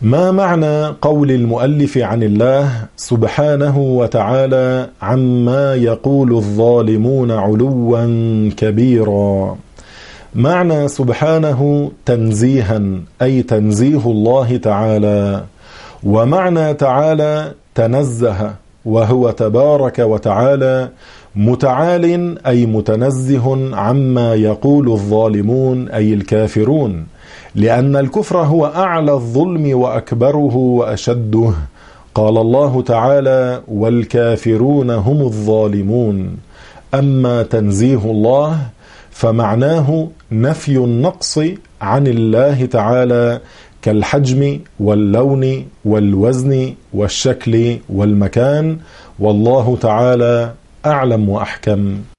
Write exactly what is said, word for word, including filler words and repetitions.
ما معنى قول المؤلف عن الله سبحانه وتعالى عما يقول الظالمون علوا كبيرا؟ معنى سبحانه تنزيها، أي تنزيه الله تعالى، ومعنى تعالى تنزه، وهو تبارك وتعالى متعال أي متنزه عما يقول الظالمون أي الكافرون، لأن الكفر هو أعلى الظلم وأكبره وأشده. قال الله تعالى: والكافرون هم الظالمون. أما تنزيه الله فمعناه نفي النقص عن الله تعالى كالحجم واللون والوزن والشكل والمكان، والله تعالى أعلم وأحكم.